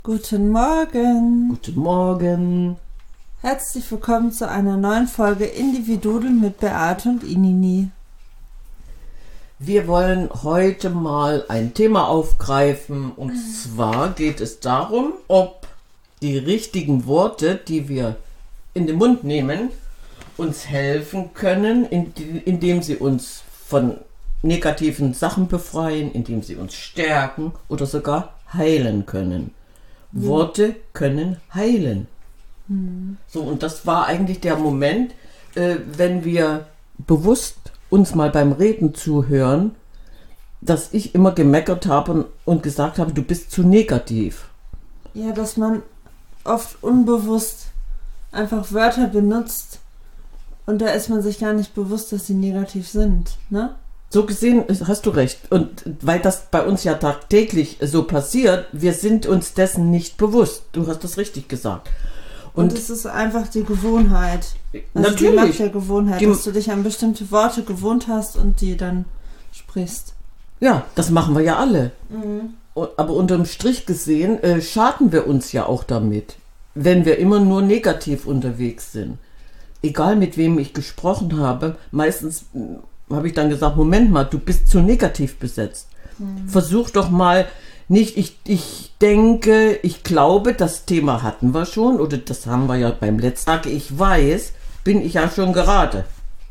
Guten Morgen. Guten Morgen. Herzlich willkommen zu einer neuen Folge Individudel mit Beate und Inini. Wir wollen heute mal ein Thema aufgreifen und zwar geht es darum, ob die richtigen Worte, die wir in den Mund nehmen, uns helfen können, indem sie uns von negativen Sachen befreien, indem sie uns stärken oder sogar heilen können. Worte können heilen. So, und das war eigentlich der Moment, wenn wir bewusst uns mal beim Reden zuhören, dass ich immer gemeckert habe und gesagt habe, du bist zu negativ. Ja, dass man oft unbewusst einfach Wörter benutzt und da ist man sich gar nicht bewusst, dass sie negativ sind, ne? So gesehen hast du recht. Und weil das bei uns ja tagtäglich so passiert, wir sind uns dessen nicht bewusst. Du hast das richtig gesagt. Und es ist einfach die Gewohnheit. Also natürlich. Die Macht der Gewohnheit, dass du dich an bestimmte Worte gewohnt hast und die dann sprichst. Ja, das machen wir ja alle. Aber unterm Strich gesehen schaden wir uns ja auch damit, wenn wir immer nur negativ unterwegs sind. Egal mit wem ich gesprochen habe, meistens habe ich dann gesagt, Moment mal, du bist zu negativ besetzt. Versuch doch mal nicht, ich denke, ich glaube, das Thema hatten wir schon, oder das haben wir ja beim letzten Tag, ich weiß, bin ich ja schon gerade.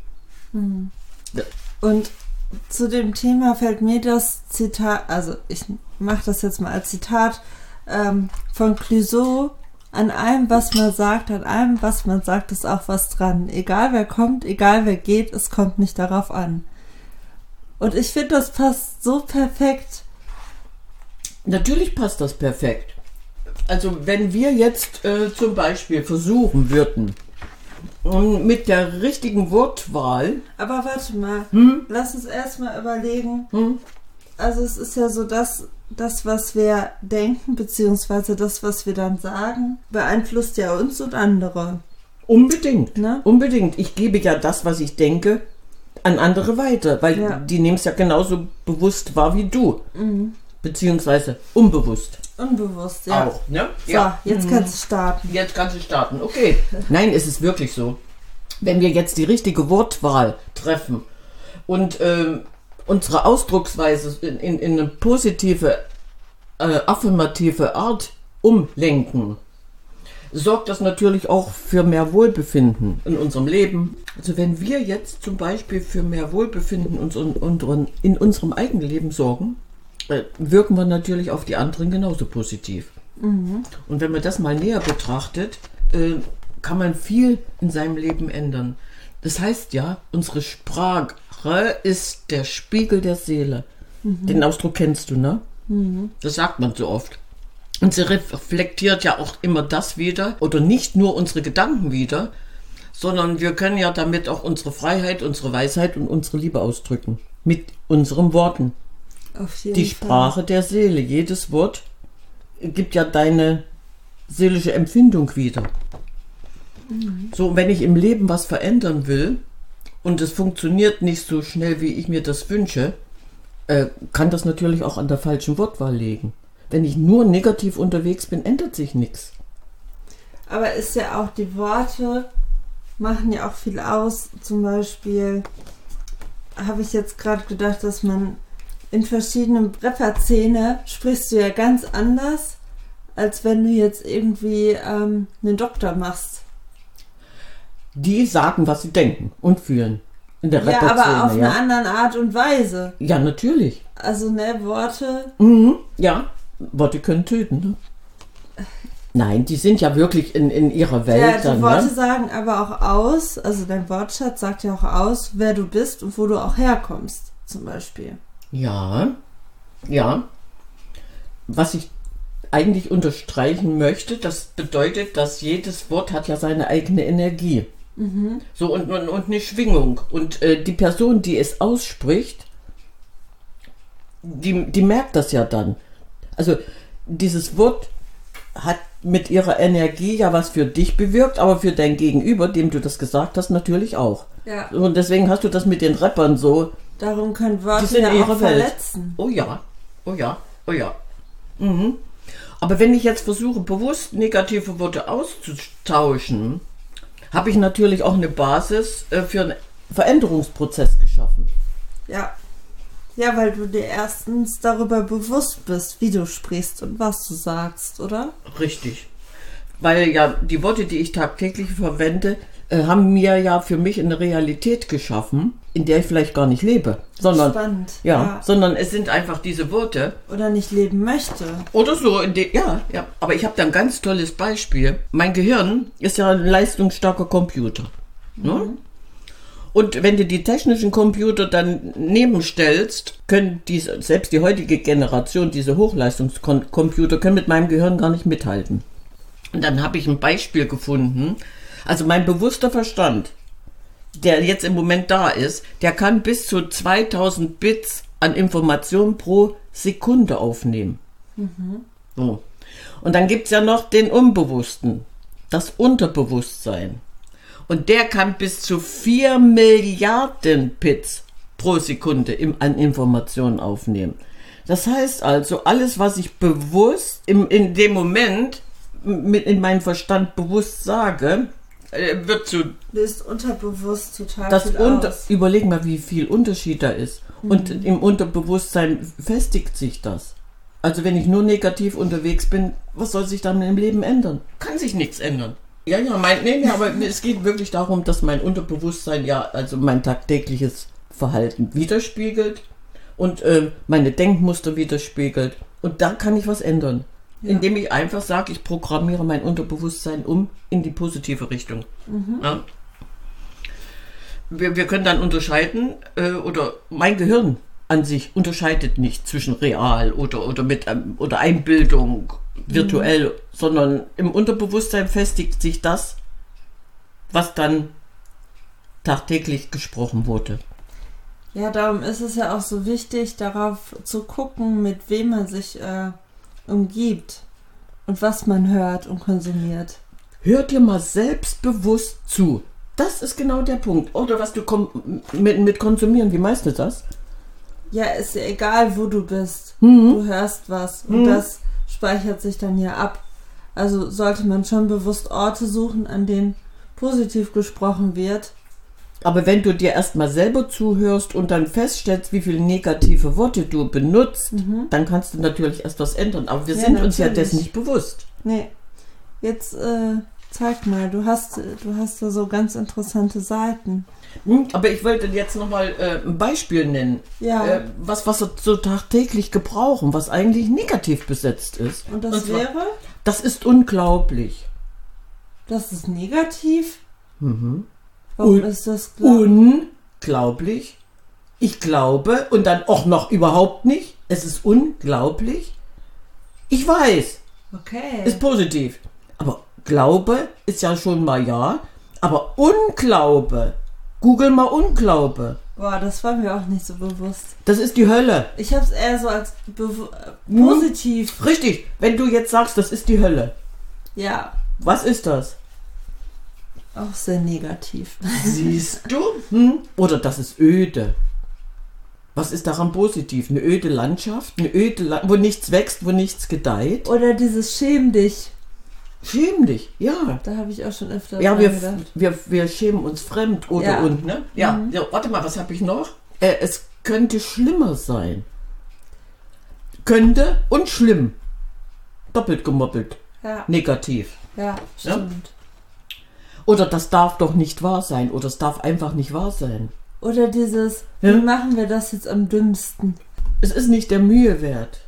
Und zu dem Thema fällt mir das Zitat, also ich mache das jetzt mal als Zitat, von Clouseau: an allem, was man sagt, ist auch was dran. Egal wer kommt, egal wer geht, es kommt nicht darauf an. Und ich finde, das passt so perfekt. Natürlich passt das perfekt. Also wenn wir jetzt zum Beispiel versuchen würden, mit der richtigen Wortwahl... Aber warte mal, lass uns erstmal überlegen. Also es ist ja so, dass das, was wir denken, beziehungsweise das, was wir dann sagen, beeinflusst ja uns und andere. Unbedingt, ne? Unbedingt. Ich gebe ja das, was ich denke, an andere weiter, weil die nehmen es ja genauso bewusst wahr wie du. Beziehungsweise unbewusst. Unbewusst, ja. Auch, ne? So, jetzt kannst du starten. Jetzt kannst du starten, okay. Nein, es ist wirklich so. Wenn wir jetzt die richtige Wortwahl treffen und unsere Ausdrucksweise in eine positive, affirmative Art umlenken, sorgt das natürlich auch für mehr Wohlbefinden in unserem Leben. Also wenn wir jetzt zum Beispiel für mehr Wohlbefinden in unserem eigenen Leben sorgen, wirken wir natürlich auf die anderen genauso positiv. Und wenn man das mal näher betrachtet, kann man viel in seinem Leben ändern. Das heißt ja, unsere Sprache ist der Spiegel der Seele. Den Ausdruck kennst du, ne? Das sagt man so oft. Und sie reflektiert ja auch immer das wieder, oder nicht nur unsere Gedanken wieder, sondern wir können ja damit auch unsere Freiheit, unsere Weisheit und unsere Liebe ausdrücken. Mit unseren Worten. Auf jeden Die Sprache Fall. der Seele. Jedes Wort gibt ja deine seelische Empfindung wieder. So, wenn ich im Leben was verändern will und es funktioniert nicht so schnell, wie ich mir das wünsche, kann das natürlich auch an der falschen Wortwahl liegen. Wenn ich nur negativ unterwegs bin, ändert sich nichts. Aber ist ja auch, die Worte machen ja auch viel aus. Zum Beispiel habe ich jetzt gerade gedacht, dass man in verschiedenen Rapper-Szene sprichst du ja ganz anders, als wenn du jetzt irgendwie einen Doktor machst. Die sagen, was sie denken und fühlen. In der Ja, Rapper-Szene, aber auf eine andere Art und Weise. Ja, natürlich. Also, ne, Worte. Ja, Worte können töten, ne? Nein, die sind ja wirklich in ihrer Welt. Ja, die dann, Worte ne? sagen aber auch aus, also dein Wortschatz sagt ja auch aus, wer du bist und wo du auch herkommst, zum Beispiel. Ja. Was ich eigentlich unterstreichen möchte, das bedeutet, dass jedes Wort hat ja seine eigene Energie. So und eine Schwingung. Und die Person, die es ausspricht, die merkt das ja dann. Also dieses Wort hat mit ihrer Energie ja was für dich bewirkt, aber für dein Gegenüber, dem du das gesagt hast, natürlich auch. Ja. Und deswegen hast du das mit den Rappern so. Darum können Worte Die sind ja ihre auch Welt. verletzen. Oh ja. Mhm. Aber wenn ich jetzt versuche, bewusst negative Worte auszutauschen, habe ich natürlich auch eine Basis für einen Veränderungsprozess geschaffen. Ja. Ja, weil du dir erstens darüber bewusst bist, wie du sprichst und was du sagst, oder? Richtig. Weil ja die Worte, die ich tagtäglich verwende, haben mir ja für mich eine Realität geschaffen, in der ich vielleicht gar nicht lebe. Sondern, Spannend. Sondern es sind einfach diese Worte. Oder nicht leben möchte. Oder so. Ja. Aber ich habe da ein ganz tolles Beispiel. Mein Gehirn ist ja ein leistungsstarker Computer. Ne? Und wenn du die technischen Computer dann nebenstellst, können selbst die heutige Generation, diese Hochleistungscomputer, können mit meinem Gehirn gar nicht mithalten. Und dann habe ich ein Beispiel gefunden. Also mein bewusster Verstand, der jetzt im Moment da ist, der kann bis zu 2000 Bits an Informationen pro Sekunde aufnehmen. So. Und dann gibt es ja noch den Unbewussten, das Unterbewusstsein. Und der kann bis zu 4 Milliarden Bits pro Sekunde an Informationen aufnehmen. Das heißt also, alles, was ich bewusst in dem Moment in meinem Verstand bewusst sage, wird zu... Löst unterbewusst total viel aus. Überleg mal, wie viel Unterschied da ist. Und im Unterbewusstsein festigt sich das. Also wenn ich nur negativ unterwegs bin, was soll sich dann im Leben ändern? Kann sich nichts ändern. Aber es geht wirklich darum, dass mein Unterbewusstsein also mein tagtägliches Verhalten widerspiegelt und meine Denkmuster widerspiegelt. Und da kann ich was ändern. Ja. Indem ich einfach sage, ich programmiere mein Unterbewusstsein in die positive Richtung. Ja. Wir können dann unterscheiden, oder mein Gehirn an sich unterscheidet nicht zwischen real oder Einbildung, virtuell, sondern im Unterbewusstsein festigt sich das, was dann tagtäglich gesprochen wurde. Ja, darum ist es ja auch so wichtig, darauf zu gucken, mit wem man sich umgibt und was man hört und konsumiert. Hör dir mal selbstbewusst zu. Das ist genau der Punkt. Oder was du mit konsumieren, wie meinst du das? Ja, ist ja egal, wo du bist. Du hörst was und das speichert sich dann hier ab. Also sollte man schon bewusst Orte suchen, an denen positiv gesprochen wird. Aber wenn du dir erstmal selber zuhörst und dann feststellst, wie viele negative Worte du benutzt, dann kannst du natürlich erst was ändern. Aber wir sind uns ja dessen nicht bewusst. Nee. Jetzt zeig mal, du hast da so ganz interessante Seiten. Aber ich wollte jetzt nochmal ein Beispiel nennen. Ja. Was wir so tagtäglich gebrauchen, was eigentlich negativ besetzt ist. Und das wäre? Das ist unglaublich. Das ist negativ? Warum ist das klar? Unglaublich. Ich glaube und dann auch noch überhaupt nicht. Es ist unglaublich. Ich weiß. Okay. Ist positiv. Aber Glaube ist ja schon mal ja. Aber Unglaube. Google mal Unglaube. Boah, das war mir auch nicht so bewusst. Das ist die Hölle. Ich habe es eher so als positiv. Richtig. Wenn du jetzt sagst, das ist die Hölle. Ja. Was ist das? Auch sehr negativ. Siehst du? Oder das ist öde. Was ist daran positiv? Eine öde Landschaft? Wo nichts wächst, wo nichts gedeiht? Oder dieses Schäm dich. Schäm dich, ja. Da habe ich auch schon öfter gedacht. Wir schämen uns fremd und, ne? Ja. Ja, warte mal, was habe ich noch? Es könnte schlimmer sein. Könnte und schlimm. Doppelt gemoppelt. Ja. Negativ. Ja, stimmt. Ja? Oder das darf doch nicht wahr sein. Oder es darf einfach nicht wahr sein. Oder dieses, wie machen wir das jetzt am dümmsten? Es ist nicht der Mühe wert.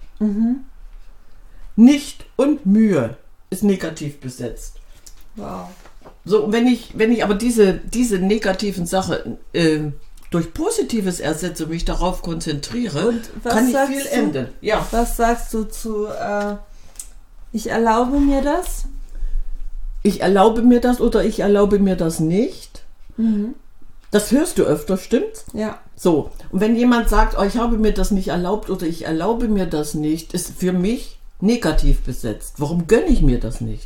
Nicht und Mühe ist negativ besetzt. Wow. So, wenn ich aber diese negativen Sachen durch Positives ersetze und mich darauf konzentriere, kann ich viel ändern. Ja. Was sagst du zu, ich erlaube mir das? Ich erlaube mir das oder ich erlaube mir das nicht. Das hörst du öfter, stimmt's? Ja. So, und wenn jemand sagt, ich habe mir das nicht erlaubt oder ich erlaube mir das nicht, ist für mich negativ besetzt. Warum gönne ich mir das nicht?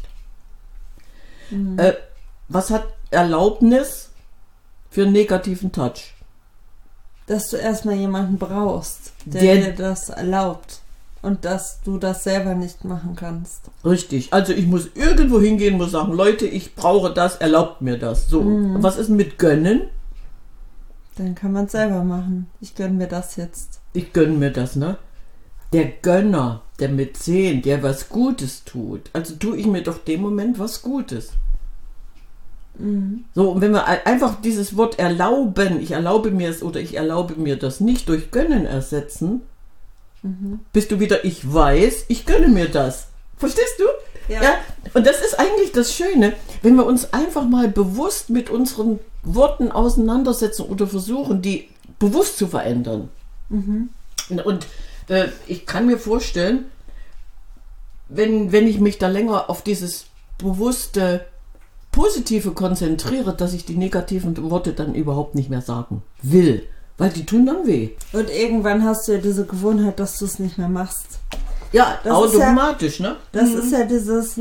Was hat Erlaubnis für einen negativen Touch? Dass du erstmal jemanden brauchst, der dir das erlaubt. Und dass du das selber nicht machen kannst. Richtig. Also ich muss irgendwo hingehen, muss sagen, Leute, ich brauche das, erlaubt mir das. So, was ist mit gönnen? Dann kann man es selber machen. Ich gönne mir das jetzt. Ich gönne mir das, ne? Der Gönner, der Mäzen, der was Gutes tut. Also tue ich mir doch dem Moment was Gutes. So, und wenn wir einfach dieses Wort erlauben, ich erlaube mir es oder ich erlaube mir das nicht durch Gönnen ersetzen, bist du wieder, ich weiß, ich gönne mir das. Verstehst du? Ja. Und das ist eigentlich das Schöne, wenn wir uns einfach mal bewusst mit unseren Worten auseinandersetzen oder versuchen, die bewusst zu verändern. Und ich kann mir vorstellen, wenn ich mich da länger auf dieses bewusste Positive konzentriere, dass ich die negativen Worte dann überhaupt nicht mehr sagen will, weil die tun dann weh. Und irgendwann hast du ja diese Gewohnheit, dass du es nicht mehr machst. Ja, das automatisch, ne? Das ist ja dieses,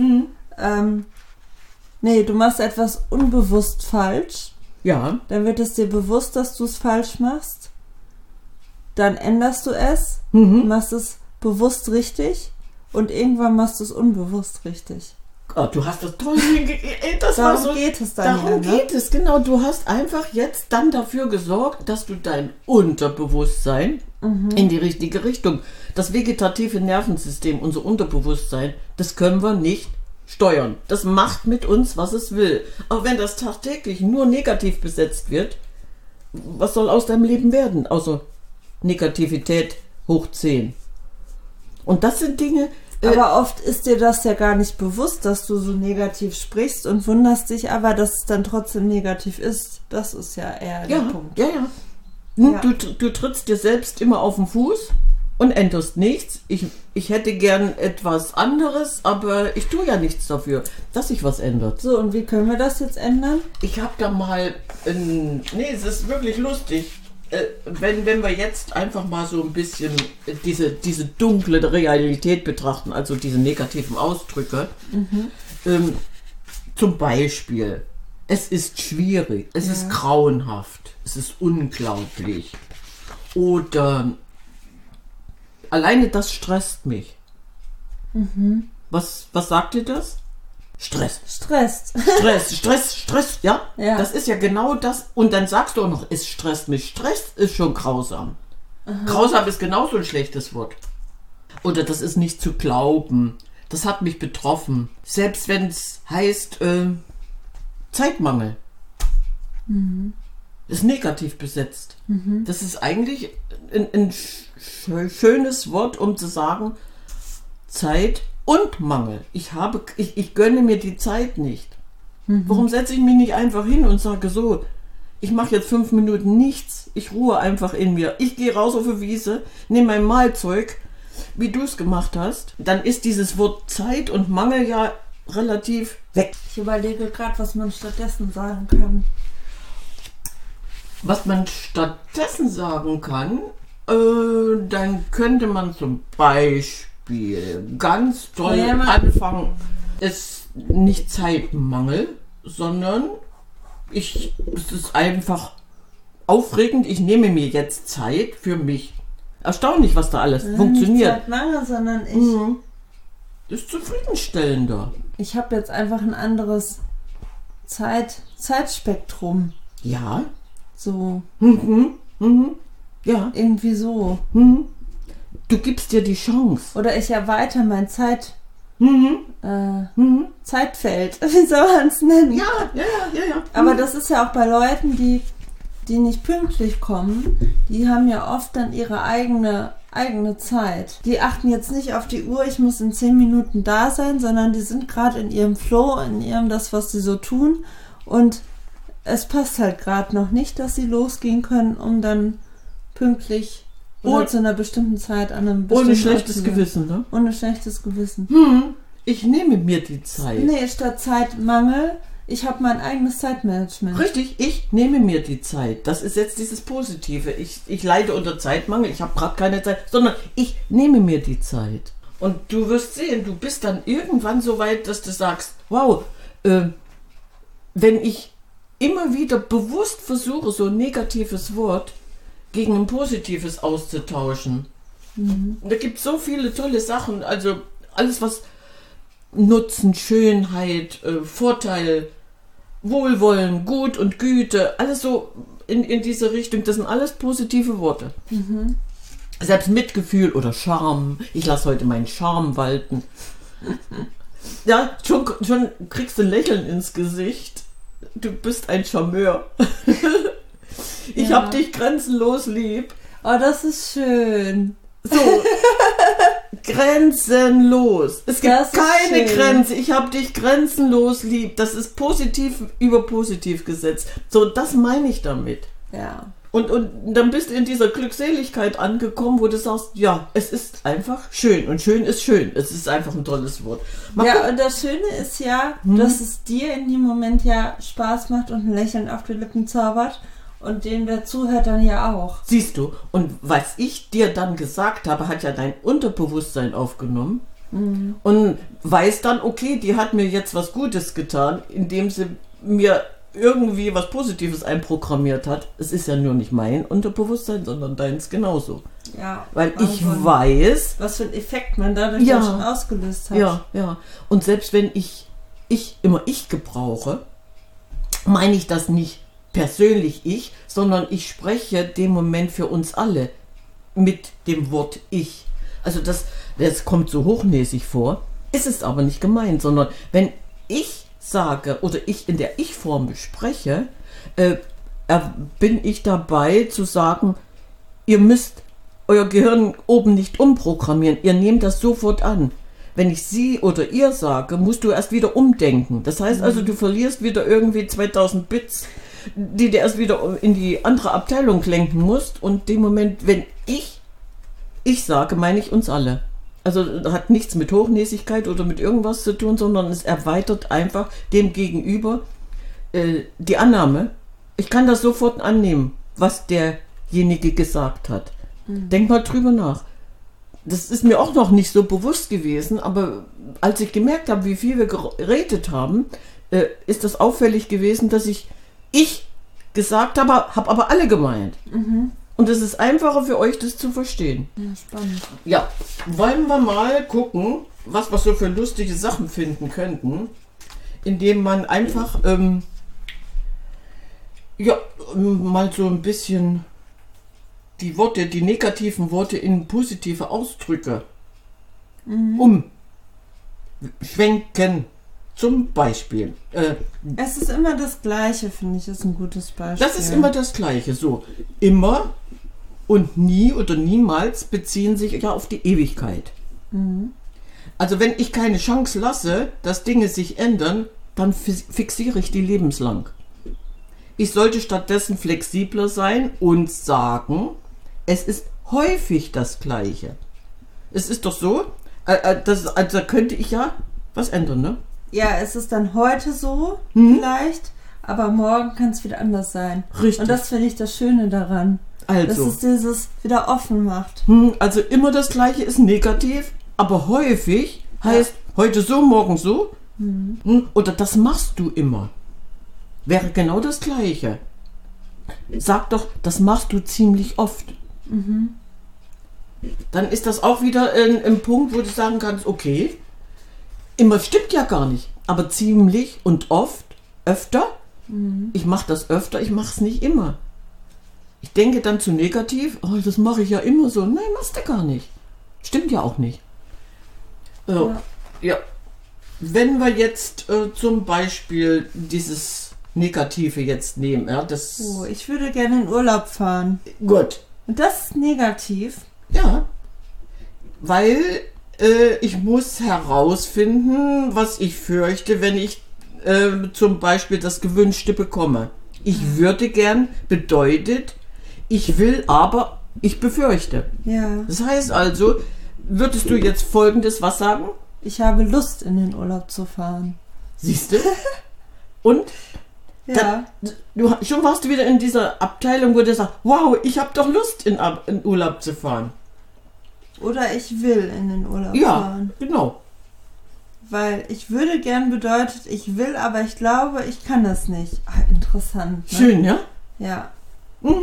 nee, du machst etwas unbewusst falsch. Ja. Dann wird es dir bewusst, dass du es falsch machst. Dann änderst du es, machst es bewusst richtig und irgendwann machst du es unbewusst richtig. Oh, du hast das toll Darum geht es dann. Darum geht es, genau. Du hast einfach jetzt dann dafür gesorgt, dass du dein Unterbewusstsein in die richtige Richtung, das vegetative Nervensystem, unser Unterbewusstsein, das können wir nicht steuern. Das macht mit uns, was es will. Aber wenn das tagtäglich nur negativ besetzt wird, was soll aus deinem Leben werden? Außer Negativität hoch 10. Und das sind Dinge... Aber oft ist dir das ja gar nicht bewusst, dass du so negativ sprichst und wunderst dich aber, dass es dann trotzdem negativ ist. Das ist ja eher der Punkt. Ja. Du trittst dir selbst immer auf den Fuß und änderst nichts. Ich hätte gern etwas anderes, aber ich tue ja nichts dafür, dass sich was ändert. So, und wie können wir das jetzt ändern? Ich habe da mal... es ist wirklich lustig. Wenn wir jetzt einfach mal so ein bisschen diese dunkle Realität betrachten, also diese negativen Ausdrücke, zum Beispiel, es ist schwierig, es ist grauenhaft, es ist unglaublich oder alleine das stresst mich. Was sagt dir das? Stress, ja? Das ist ja genau das. Und dann sagst du auch noch, es stresst mich. Stress ist schon grausam. Grausam ist genauso ein schlechtes Wort. Oder das ist nicht zu glauben. Das hat mich betroffen. Selbst wenn es heißt Zeitmangel. Ist negativ besetzt. Das ist eigentlich ein schönes Wort, um zu sagen, Zeit und Mangel. Ich gönne mir die Zeit nicht. Warum setze ich mich nicht einfach hin und sage so, ich mache jetzt 5 Minuten nichts, ich ruhe einfach in mir. Ich gehe raus auf die Wiese, nehme mein Mahlzeug, wie du es gemacht hast. Dann ist dieses Wort Zeit und Mangel ja relativ weg. Ich überlege gerade, was man stattdessen sagen kann. Was man stattdessen sagen kann, dann könnte man zum Beispiel ganz toll anfangen, ist nicht Zeitmangel, sondern es ist einfach aufregend, ich nehme mir jetzt Zeit für mich. Erstaunlich, was da alles funktioniert. Nicht Zeitmangel, sondern Das ist zufriedenstellender. Ich habe jetzt einfach ein anderes Zeitspektrum. Ja. So. Ja. Irgendwie so. Du gibst dir die Chance. Oder ich erweitere mein Zeitfeld. Wie soll man es nennen? Ja. Aber das ist ja auch bei Leuten, die nicht pünktlich kommen, die haben ja oft dann ihre eigene Zeit. Die achten jetzt nicht auf die Uhr, ich muss in 10 Minuten da sein, sondern die sind gerade in ihrem Flow, in ihrem das, was sie so tun. Und es passt halt gerade noch nicht, dass sie losgehen können, um dann pünktlich oder zu einer bestimmten Zeit an einem bestimmten Ohne schlechtes Gewissen, ne? Ohne schlechtes Gewissen. Ich nehme mir die Zeit. Nee, statt Zeitmangel, ich habe mein eigenes Zeitmanagement. Richtig, ich nehme mir die Zeit. Das ist jetzt dieses Positive. Ich leide unter Zeitmangel, ich habe gerade keine Zeit, sondern ich nehme mir die Zeit. Und du wirst sehen, du bist dann irgendwann so weit, dass du sagst, wow, wenn ich immer wieder bewusst versuche, so ein negatives Wort gegen ein positives auszutauschen, Und da gibt es so viele tolle Sachen, also alles was Nutzen, Schönheit, Vorteil, Wohlwollen, Gut und Güte, alles so in diese Richtung, das sind alles positive Worte. Selbst Mitgefühl oder Charme, ich lasse heute meinen Charme walten. Ja, schon kriegst du ein Lächeln ins Gesicht. Du bist ein Charmeur. Ich hab dich grenzenlos lieb. Oh, das ist schön. So, grenzenlos. Es gibt keine Grenze. Ich hab dich grenzenlos lieb. Das ist positiv über positiv gesetzt. So, das meine ich damit. Ja. Und dann bist du in dieser Glückseligkeit angekommen, wo du sagst, ja, es ist einfach schön. Und schön ist schön. Es ist einfach ein tolles Wort. Und das Schöne ist ja, dass es dir in dem Moment ja Spaß macht und ein Lächeln auf die Lippen zaubert. Und dem, der zuhört, dann ja auch. Siehst du, und was ich dir dann gesagt habe, hat ja dein Unterbewusstsein aufgenommen und weiß dann, okay, die hat mir jetzt was Gutes getan, indem sie mir irgendwie was Positives einprogrammiert hat. Es ist ja nur nicht mein Unterbewusstsein, sondern deins genauso. Ja. Weil ich weiß... Was für ein Effekt man dadurch ja schon ausgelöst hat. Ja. Und selbst wenn ich gebrauche, meine ich das nicht persönlich ich, sondern ich spreche dem Moment für uns alle mit dem Wort ich. Also das kommt so hochnäsig vor, ist es aber nicht gemeint, sondern wenn ich sage oder ich in der Ich-Form spreche, bin ich dabei zu sagen, ihr müsst euer Gehirn oben nicht umprogrammieren, ihr nehmt das sofort an. Wenn ich sie oder ihr sage, musst du erst wieder umdenken. Das heißt also, du verlierst wieder irgendwie 2000 Bits, die du erst wieder in die andere Abteilung lenken musst. Und dem Moment, wenn ich sage, meine ich uns alle. Also hat nichts mit Hochnäsigkeit oder mit irgendwas zu tun, sondern es erweitert einfach dem Gegenüber die Annahme. Ich kann das sofort annehmen, was derjenige gesagt hat. Denk mal drüber nach. Das ist mir auch noch nicht so bewusst gewesen, aber als ich gemerkt habe, wie viel wir geredet haben, ist das auffällig gewesen, dass ich gesagt habe, habe aber alle gemeint. Und es ist einfacher für euch, das zu verstehen. Ja, spannend. Ja, wollen wir mal gucken, was wir so für lustige Sachen finden könnten, indem man einfach mal so ein bisschen die negativen Worte in positive Ausdrücke umschwenken. Zum Beispiel. Es ist immer das Gleiche, finde ich, ist ein gutes Beispiel. Das ist immer das Gleiche. So, immer und nie oder niemals beziehen sich ja auf die Ewigkeit. Also wenn ich keine Chance lasse, dass Dinge sich ändern, dann fixiere ich die lebenslang. Ich sollte stattdessen flexibler sein und sagen, es ist häufig das Gleiche. Es ist doch so, also könnte ich ja was ändern, ne? Ja, es ist dann heute so, vielleicht, aber morgen kann es wieder anders sein. Richtig. Und das finde ich das Schöne daran. Also. Dass es dieses wieder offen macht. Also immer das Gleiche ist negativ, aber häufig heißt heute so, morgen so. Oder das machst du immer. Wäre genau das Gleiche. Sag doch, das machst du ziemlich oft. Dann ist das auch wieder ein Punkt, wo du sagen kannst, okay, immer stimmt ja gar nicht, aber ziemlich und oft, öfter. Ich mache das öfter, ich mache es nicht immer. Ich denke dann zu negativ, oh, das mache ich ja immer so. Nein, machst du gar nicht. Stimmt ja auch nicht. Ja. Wenn wir jetzt zum Beispiel dieses Negative jetzt nehmen, ich würde gerne in Urlaub fahren. Gut. Und das ist negativ. Ja. Weil ich muss herausfinden, was ich fürchte, wenn ich zum Beispiel das Gewünschte bekomme. Ich würde gern bedeutet, ich will, aber ich befürchte. Ja. Das heißt also, würdest du jetzt Folgendes was sagen? Ich habe Lust, in den Urlaub zu fahren. Siehst du? Und? Ja. Schon warst du wieder in dieser Abteilung, wo du sagst, wow, ich habe doch Lust, in Urlaub zu fahren. Oder ich will in den Urlaub fahren. Ja, genau. Weil ich würde gern bedeutet, ich will, aber ich glaube, ich kann das nicht. Interessant. Ne? Schön, ja? Ja.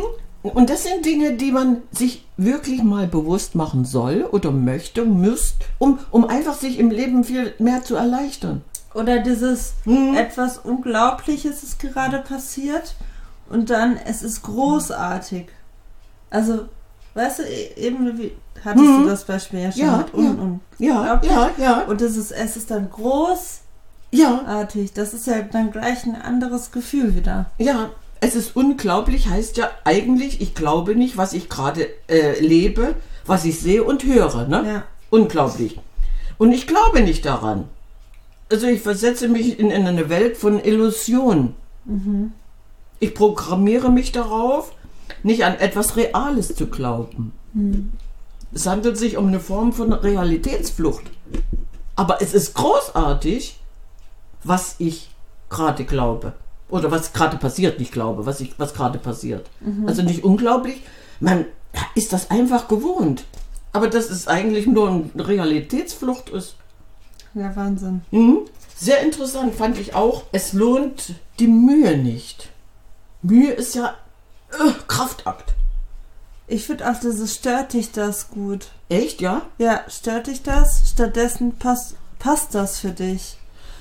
Und das sind Dinge, die man sich wirklich mal bewusst machen soll oder möchte, um einfach sich im Leben viel mehr zu erleichtern. Oder dieses etwas Unglaubliches ist gerade passiert und dann, es ist großartig. Also, weißt du, eben wie hattest du das Beispiel ja schon mit unglaublich. Ja. Und es ist dann großartig. Das ist ja dann gleich ein anderes Gefühl wieder. Ja, es ist unglaublich, heißt ja eigentlich, ich glaube nicht, was ich gerade lebe, was ich sehe und höre. Ne? Ja. Unglaublich. Und ich glaube nicht daran. Also ich versetze mich in eine Welt von Illusion. Ich programmiere mich darauf, nicht an etwas Reales zu glauben. Es handelt sich um eine Form von Realitätsflucht. Aber es ist großartig, was ich gerade glaube. Oder was gerade passiert, nicht glaube, was gerade passiert. Also nicht unglaublich, man ist das einfach gewohnt. Aber dass es eigentlich nur eine Realitätsflucht ist. Ja, Wahnsinn. Sehr interessant fand ich auch, es lohnt die Mühe nicht. Mühe ist ja Kraftakt. Ich finde auch, dieses stört dich das gut. Echt, ja? Ja, stört dich das? Stattdessen passt das für dich.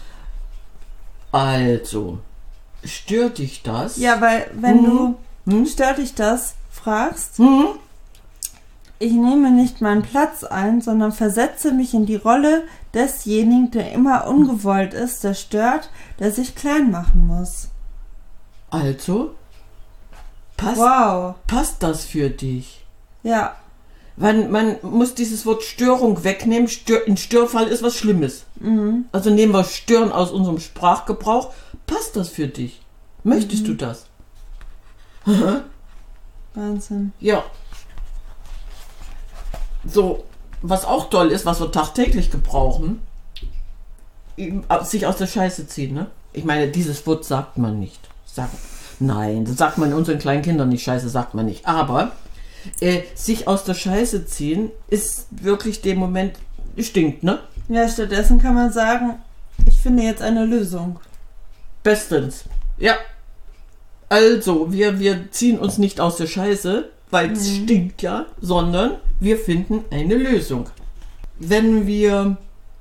Also, stört dich das? Ja, weil wenn du stört dich das fragst, ich nehme nicht meinen Platz ein, sondern versetze mich in die Rolle desjenigen, der immer ungewollt ist, der stört, der sich klein machen muss. Also, passt das für dich? Ja. Man muss dieses Wort Störung wegnehmen. Ein Störfall ist was Schlimmes. Also nehmen wir Stören aus unserem Sprachgebrauch. Passt das für dich? Möchtest du das? Wahnsinn. Ja. So, was auch toll ist, was wir tagtäglich gebrauchen, sich aus der Scheiße ziehen, ne? Ich meine, dieses Wort sagt man nicht. Nein, das sagt man unseren kleinen Kindern nicht. Scheiße sagt man nicht. Aber sich aus der Scheiße ziehen ist wirklich dem Moment stinkt, ne? Ja, stattdessen kann man sagen, ich finde jetzt eine Lösung. Bestens. Ja. Also, wir ziehen uns nicht aus der Scheiße, weil es stinkt ja, sondern wir finden eine Lösung. Wenn wir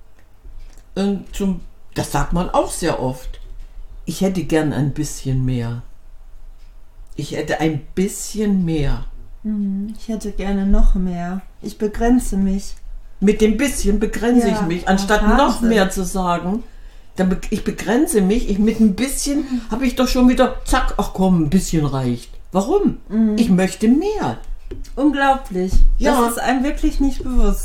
das sagt man auch sehr oft, ich hätte gern ein bisschen mehr. Ich hätte ein bisschen mehr. Ich hätte gerne noch mehr. Ich begrenze mich. Mit dem bisschen begrenze ich mich, anstatt noch mehr zu sagen. Ich begrenze mich, mit ein bisschen habe ich doch schon wieder, zack, ach komm, ein bisschen reicht. Warum? Ich möchte mehr. Unglaublich. Ja. Das ist einem wirklich nicht bewusst.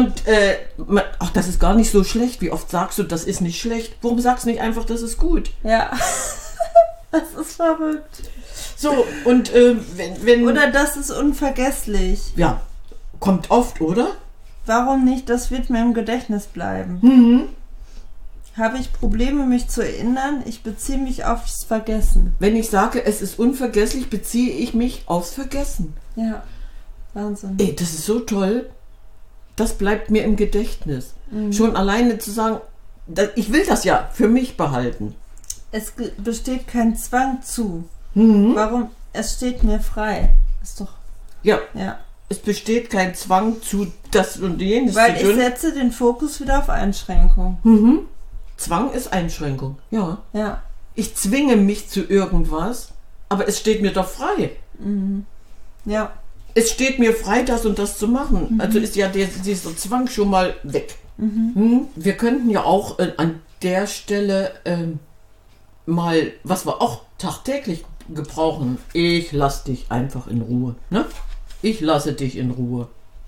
Ach, das ist gar nicht so schlecht. Wie oft sagst du, das ist nicht schlecht? Warum sagst du nicht einfach, das ist gut? Ja. Das ist verrückt. So, und wenn... Oder das ist unvergesslich. Ja, kommt oft, oder? Warum nicht? Das wird mir im Gedächtnis bleiben. Habe ich Probleme, mich zu erinnern? Ich beziehe mich aufs Vergessen. Wenn ich sage, es ist unvergesslich, beziehe ich mich aufs Vergessen. Ja, Wahnsinn. Ey, das ist so toll. Das bleibt mir im Gedächtnis. Schon alleine zu sagen, ich will das ja für mich behalten. Es besteht kein Zwang zu. Warum? Es steht mir frei. Ist doch... Ja. Ja. Es besteht kein Zwang zu das und jenes Weil zu tun. ich setze den Fokus wieder auf Einschränkung. Zwang ist Einschränkung, ja. Ja. Ich zwinge mich zu irgendwas, aber es steht mir doch frei. Ja. Es steht mir frei, das und das zu machen. Also ist ja dieser Zwang schon mal weg. Wir könnten ja auch an der Stelle mal, was wir auch tagtäglich gebrauchen, ich lasse dich einfach in Ruhe. Ne? Ich lasse dich in Ruhe.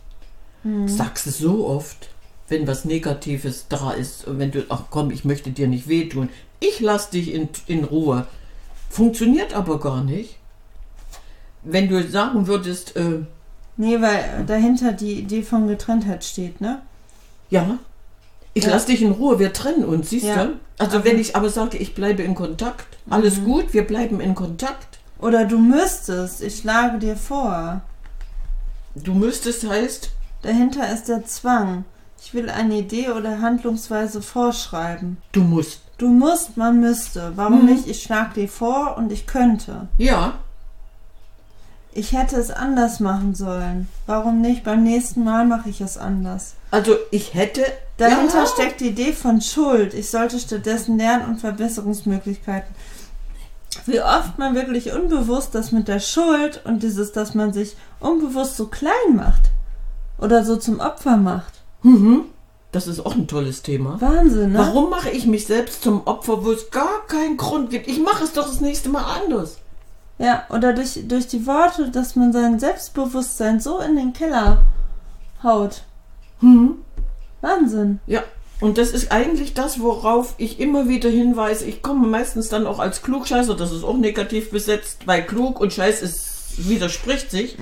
Sagst du so oft, wenn was Negatives da ist, wenn du, ach komm, ich möchte dir nicht wehtun. Ich lasse dich in Ruhe. Funktioniert aber gar nicht. Wenn du sagen würdest... nee, weil dahinter die Idee von Getrenntheit steht, ne? Ja. Ich lasse dich in Ruhe, wir trennen uns, siehst du? Also aber wenn ich aber sage, ich bleibe in Kontakt, alles gut, wir bleiben in Kontakt. Oder du müsstest, ich schlage dir vor. Du müsstest heißt... Dahinter ist der Zwang. Ich will eine Idee oder Handlungsweise vorschreiben. Du musst. Du musst, man müsste. Warum nicht? Ich schlage dir vor und ich könnte. Ja. ich hätte es anders machen sollen. Warum nicht? Beim nächsten Mal mache ich es anders. Also ich hätte... Dahinter steckt die Idee von Schuld. Ich sollte stattdessen lernen und Verbesserungsmöglichkeiten. Wie oft man wirklich unbewusst das mit der Schuld und dieses, dass man sich unbewusst so klein macht oder so zum Opfer macht. Das ist auch ein tolles Thema. Wahnsinn, ne? Warum mache ich mich selbst zum Opfer, wo es gar keinen Grund gibt? Ich mache es doch das nächste Mal anders. Ja, oder durch die Worte, dass man sein Selbstbewusstsein so in den Keller haut. Wahnsinn. Ja, und das ist eigentlich das, worauf ich immer wieder hinweise. Ich komme meistens dann auch als Klugscheißer, das ist auch negativ besetzt, weil klug und Scheiß widerspricht sich.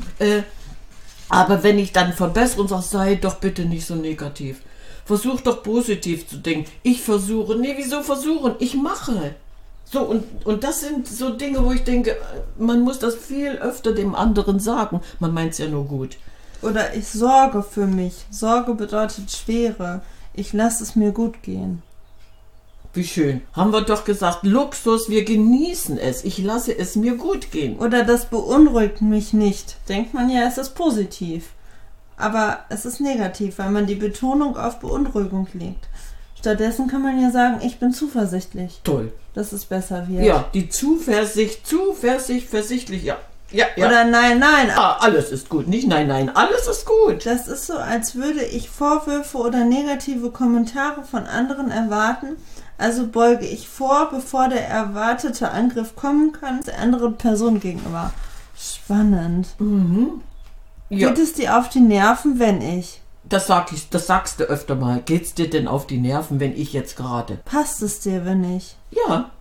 Aber wenn ich dann verbessere und sage, sei doch bitte nicht so negativ. Versuch doch positiv zu denken. Ich versuche. Nee, wieso versuchen? Ich mache. So, und das sind so Dinge, wo ich denke, man muss das viel öfter dem anderen sagen. Man meint es ja nur gut. Oder ich sorge für mich. Sorge bedeutet Schwere. Ich lasse es mir gut gehen. Wie schön. Haben wir doch gesagt, Luxus, wir genießen es. Ich lasse es mir gut gehen. Oder das beunruhigt mich nicht. Denkt man ja, es ist positiv. Aber es ist negativ, weil man die Betonung auf Beunruhigung legt. Stattdessen kann man ja sagen, ich bin zuversichtlich. Toll. Dass es besser wird. Ja, die Zuversicht, versichtlich, ja. Ja. Oder nein. Alles ist gut. Nicht nein, alles ist gut. Das ist so, als würde ich Vorwürfe oder negative Kommentare von anderen erwarten. Also beuge ich vor, bevor der erwartete Angriff kommen kann, der anderen Person gegenüber. Spannend. Ja. Geht es dir auf die Nerven, wenn ich? Das sagst du öfter mal. Geht's dir denn auf die Nerven, wenn ich jetzt gerade? Passt es dir, wenn ich? Ja.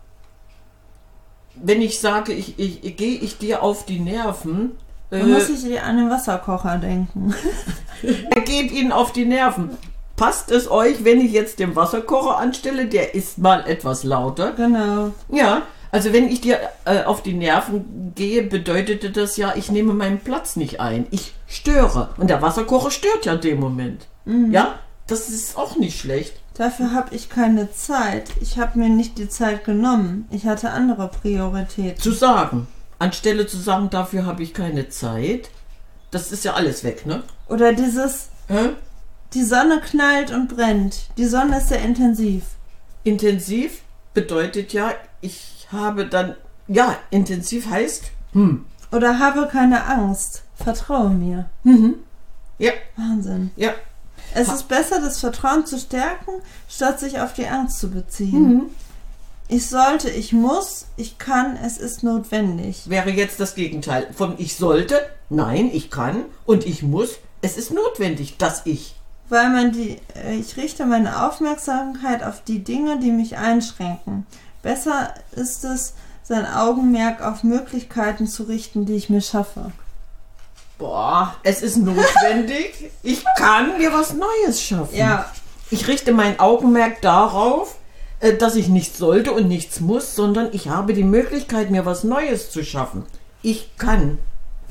Wenn ich sage, gehe ich dir auf die Nerven. Dann muss ich dir an den Wasserkocher denken. Er geht Ihnen auf die Nerven. Passt es euch, wenn ich jetzt den Wasserkocher anstelle? Der ist mal etwas lauter. Genau. Ja, also wenn ich dir auf die Nerven gehe, bedeutete das ja, ich nehme meinen Platz nicht ein. Ich störe. Und der Wasserkocher stört ja in dem Moment. Ja, das ist auch nicht schlecht. Dafür habe ich keine Zeit. Ich habe mir nicht die Zeit genommen. Ich hatte andere Prioritäten. Zu sagen. Anstelle zu sagen, dafür habe ich keine Zeit. Das ist ja alles weg, ne? Oder dieses... Die Sonne knallt und brennt. Die Sonne ist sehr intensiv. Intensiv bedeutet ja, ich habe dann... Ja, intensiv heißt... Oder habe keine Angst. Vertraue mir. Ja. Wahnsinn. Ja. Es ist besser, das Vertrauen zu stärken, statt sich auf die Angst zu beziehen. Ich sollte, ich muss, ich kann, es ist notwendig. Wäre jetzt das Gegenteil. Von ich sollte, nein, ich kann und ich muss, es ist notwendig, dass ich. Weil ich richte meine Aufmerksamkeit auf die Dinge, die mich einschränken. Besser ist es, sein Augenmerk auf Möglichkeiten zu richten, die ich mir schaffe. Boah, es ist notwendig. Ich kann mir was Neues schaffen. Ja. Ich richte mein Augenmerk darauf, dass ich nichts sollte und nichts muss, sondern ich habe die Möglichkeit, mir was Neues zu schaffen. Ich kann.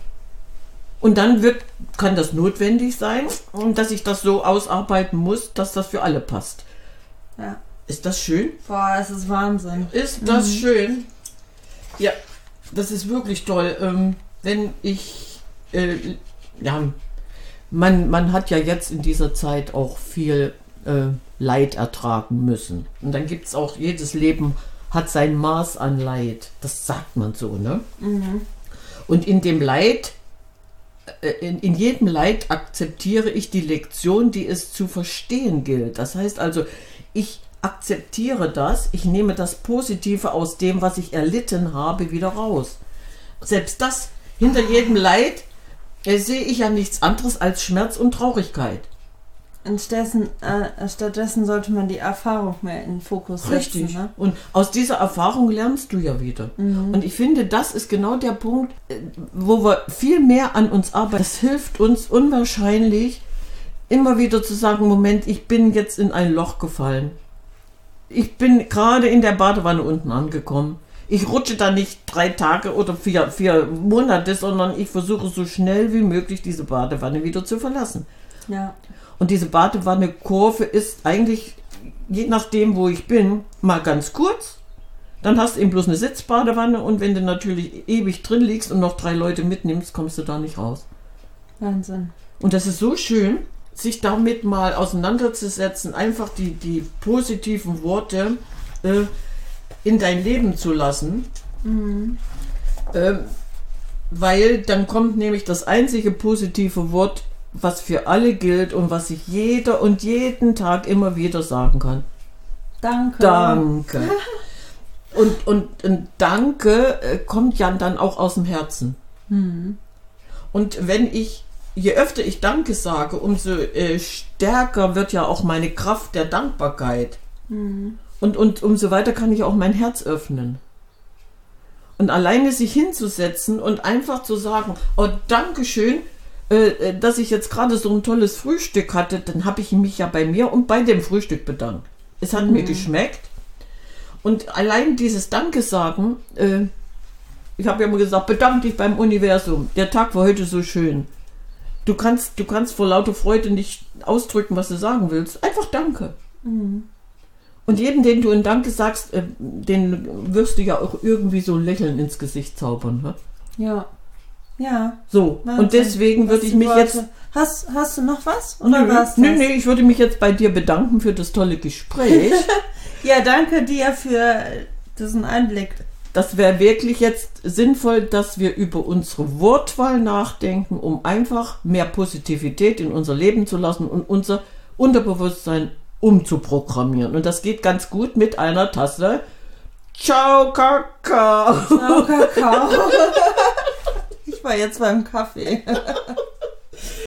Und dann kann das notwendig sein, dass ich das so ausarbeiten muss, dass das für alle passt. Ja. Ist das schön? Boah, es ist Wahnsinn. Ist das schön? Ja, das ist wirklich toll. Wenn ich... man hat ja jetzt in dieser Zeit auch viel Leid ertragen müssen. Und dann gibt es auch, jedes Leben hat sein Maß an Leid. Das sagt man so, ne? Und in dem Leid, in jedem Leid akzeptiere ich die Lektion, die es zu verstehen gilt. Das heißt also, ich akzeptiere das, ich nehme das Positive aus dem, was ich erlitten habe, wieder raus. Selbst das, hinter jedem Leid sehe ich ja nichts anderes als Schmerz und Traurigkeit. Und stattdessen sollte man die Erfahrung mehr in den Fokus setzen. Richtig. Ne? Und aus dieser Erfahrung lernst du ja wieder. Und ich finde, das ist genau der Punkt, wo wir viel mehr an uns arbeiten. Das hilft uns unwahrscheinlich, immer wieder zu sagen, Moment, ich bin jetzt in ein Loch gefallen. Ich bin gerade in der Badewanne unten angekommen. Ich rutsche da nicht 3 Tage oder 4 Monate, sondern ich versuche so schnell wie möglich diese Badewanne wieder zu verlassen. Ja. Und diese Badewanne-Kurve ist eigentlich, je nachdem wo ich bin, mal ganz kurz Dann hast du eben bloß eine Sitzbadewanne und wenn du natürlich ewig drin liegst und noch 3 Leute mitnimmst, kommst du da nicht raus. Wahnsinn. Und das ist so schön, sich damit mal auseinanderzusetzen, einfach die positiven Worte in dein Leben zu lassen. Weil dann kommt nämlich das einzige positive Wort, was für alle gilt und was sich jeder und jeden Tag immer wieder sagen kann. Danke. Danke. Und Danke kommt ja dann auch aus dem Herzen. Und je öfter ich Danke sage, umso stärker wird ja auch meine Kraft der Dankbarkeit. Und umso weiter kann ich auch mein Herz öffnen. Und alleine sich hinzusetzen und einfach zu sagen, oh, Dankeschön, dass ich jetzt gerade so ein tolles Frühstück hatte, dann habe ich mich ja bei mir und bei dem Frühstück bedankt. Es hat mir geschmeckt. Und allein dieses Danke sagen, ich habe ja immer gesagt, bedank dich beim Universum. Der Tag war heute so schön. Du kannst vor lauter Freude nicht ausdrücken, was du sagen willst. Einfach Danke. Und jedem, den du ein Danke sagst, den wirst du ja auch irgendwie so ein Lächeln ins Gesicht zaubern. Ne? Ja. Ja. So, Wahnsinn. Und deswegen würde ich mich jetzt... Hast du noch was? Oder war's das? Nee, ich würde mich jetzt bei dir bedanken für das tolle Gespräch. Ja, danke dir für diesen Einblick. Das wäre wirklich jetzt sinnvoll, dass wir über unsere Wortwahl nachdenken, um einfach mehr Positivität in unser Leben zu lassen und unser Unterbewusstsein umzuprogrammieren. Und das geht ganz gut mit einer Tasse Ciao Kakao. Ciao Kakao. Ich war jetzt beim Kaffee.